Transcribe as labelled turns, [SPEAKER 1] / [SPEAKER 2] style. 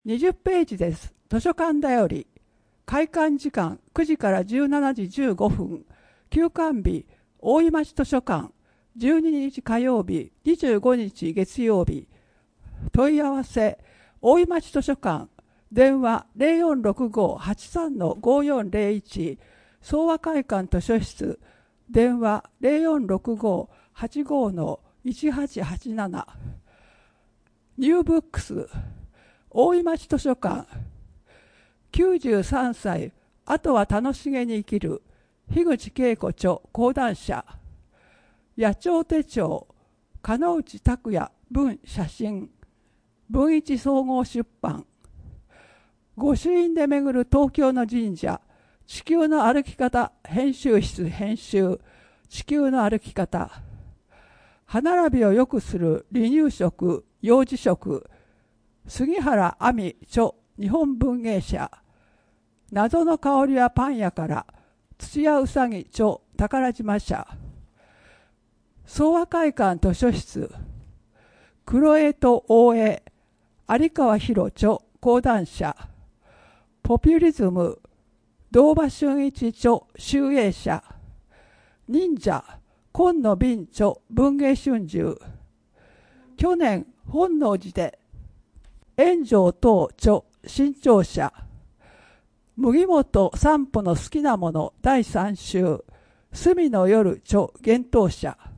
[SPEAKER 1] 20ページです。図書館だより。開館時間9時から17時15分。休館日、大井町図書館。12日火曜日、25日月曜日。問い合わせ、大井町図書館。電話 0465-83-5401。総和会館図書室。電話 0465-85-1887。ニューブックス。大井町図書館。93歳、あとは楽しげに生きる。樋口恵子著講談社。野鳥手帳。鹿内拓也文写真。文一総合出版。御朱印で巡る東京の神社。地球の歩き方編集室編集。地球の歩き方。歯並びを良くする離乳食幼児食。杉原亜美著日本文芸社。謎の香りはパン屋から。土屋うさぎ著宝島社。総和会館図書室。黒江と大江有川博著講談社。ポピュリズム堂場俊一著集英社。忍者今野敏著文藝春秋。去年本能寺で炎上等著新潮社。麦本散歩の好きなもの第3週。隅の夜著幻冬社。